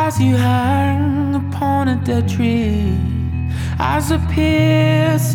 As you hang upon a dead tree, as a piercing